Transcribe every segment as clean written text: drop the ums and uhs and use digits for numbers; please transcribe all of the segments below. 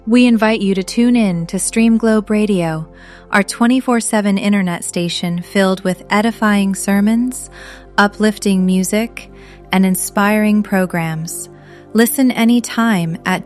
We invite you to tune in to Stream Globe Radio, our 24/7 internet station filled with edifying sermons, uplifting music, and inspiring programs. Listen anytime at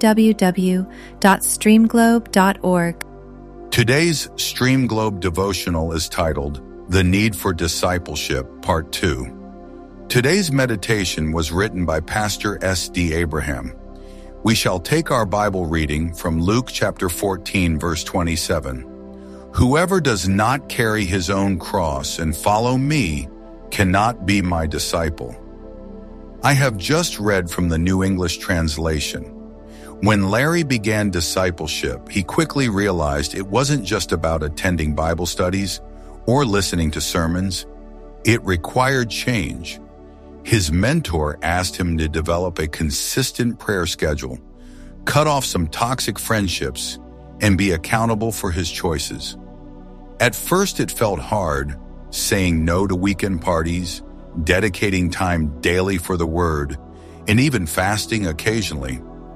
www.streamglobe.org. Today's Stream Globe devotional is titled, The Need for Discipleship, Part 2. Today's meditation was written by Pastor S.D. Abraham. We shall take our Bible reading from Luke chapter 14, verse 27. Whoever does not carry his own cross and follow me cannot be my disciple. I have just read from the New English Translation. When Larry began discipleship, he quickly realized it wasn't just about attending Bible studies or listening to sermons. It required change. His mentor asked him to develop a consistent prayer schedule, cut off some toxic friendships, and be accountable for his choices. At first it felt hard, saying no to weekend parties, dedicating time daily for the Word, and even fasting occasionally.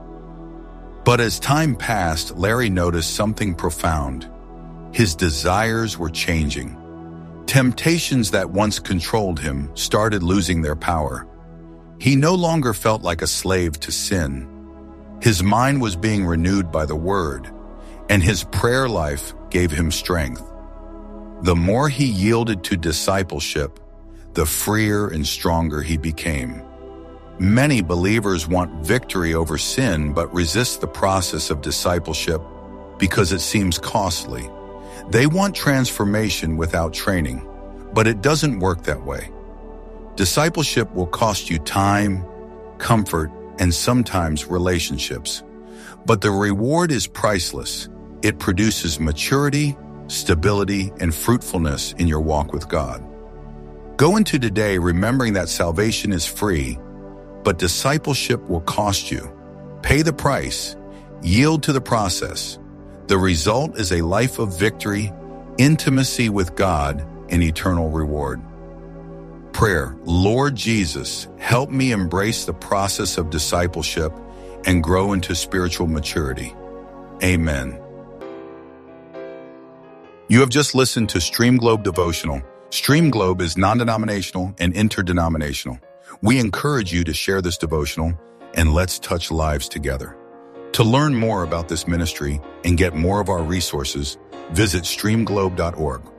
But as time passed, Larry noticed something profound. His desires were changing. Temptations that once controlled him started losing their power. He no longer felt like a slave to sin. His mind was being renewed by the Word, and his prayer life gave him strength. The more he yielded to discipleship, the freer and stronger he became. Many believers want victory over sin but resist the process of discipleship because it seems costly. They want transformation without training, but it doesn't work that way. Discipleship will cost you time, comfort, and sometimes relationships. But the reward is priceless. It produces maturity, stability, and fruitfulness in your walk with God. Go into today remembering that salvation is free, but discipleship will cost you. Pay the price. Yield to the process. The result is a life of victory, intimacy with God, and eternal reward. Prayer. Lord Jesus, help me embrace the process of discipleship and grow into spiritual maturity. Amen. You have just listened to Stream Globe Devotional. Stream Globe is non-denominational and interdenominational. We encourage you to share this devotional and let's touch lives together. To learn more about this ministry and get more of our resources, visit streamglobe.org.